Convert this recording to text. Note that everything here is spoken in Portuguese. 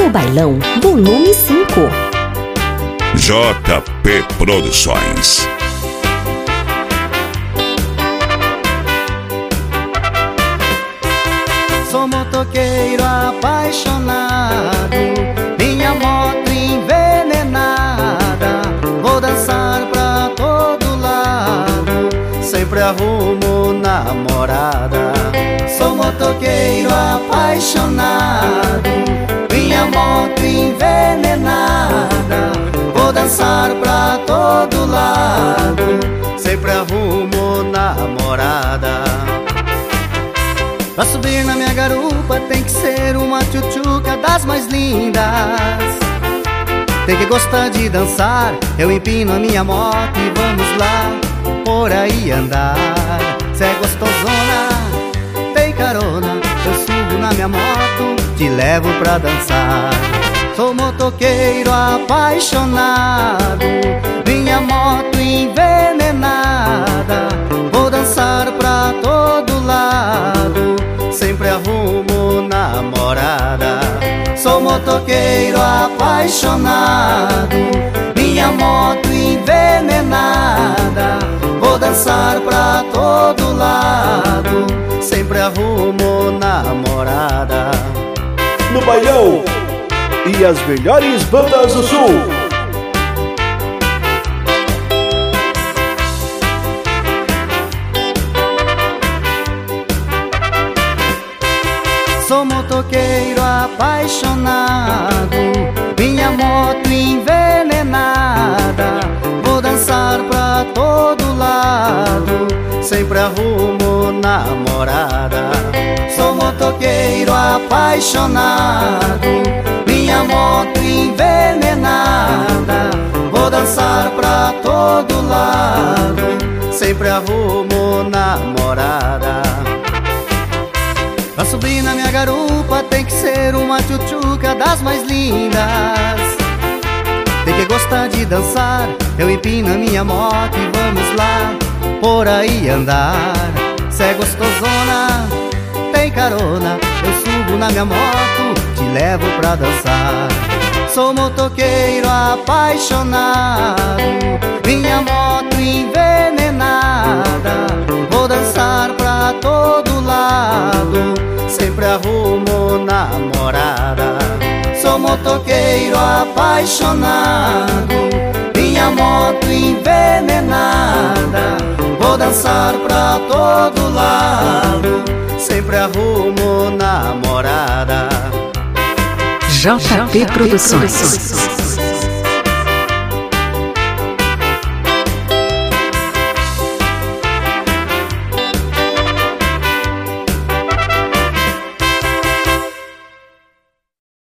No Bailão, volume 5. JP Produções. Sou motoqueiro apaixonado, minha moto envenenada. Vou dançar pra todo lado, sempre arrumo namorada. Sou motoqueiro apaixonado, minha moto envenenada. Vou dançar pra todo lado, sempre arrumo namorada. Pra subir na minha garupa tem que ser uma tchutchuca das mais lindas. Tem que gostar de dançar, eu empino a minha moto e vamos lá por aí andar. Cê é gostosona, tem carona, eu subo na minha moto, te levo pra dançar. Sou motoqueiro apaixonado, minha moto envenenada. Vou dançar pra todo lado, sempre arrumo namorada. Sou motoqueiro apaixonado, minha moto envenenada. Vou dançar pra todo lado, sempre arrumo namorada. No Bailão e as melhores bandas do Sul. Sou motoqueiro apaixonado, minha moto envenenada. Vou dançar pra todo lado, sempre arrumo namorada. Sou motoqueiro apaixonado, minha moto envenenada. Vou dançar pra todo lado, sempre arrumo namorada. Pra subir na minha garupa tem que ser uma tchutchuca das mais lindas. Tem que gostar de dançar, eu empino a minha moto e vamos lá por aí andar. Cê é gostosona, tem carona, eu subo na minha moto, te levo pra dançar. Sou motoqueiro apaixonado, minha moto envenenada. Vou dançar pra todo lado, sempre arrumo namorada. Sou motoqueiro apaixonado, minha moto envenenada. Vou dançar pra todo lado, sempre arrumo namorada. JP Produções.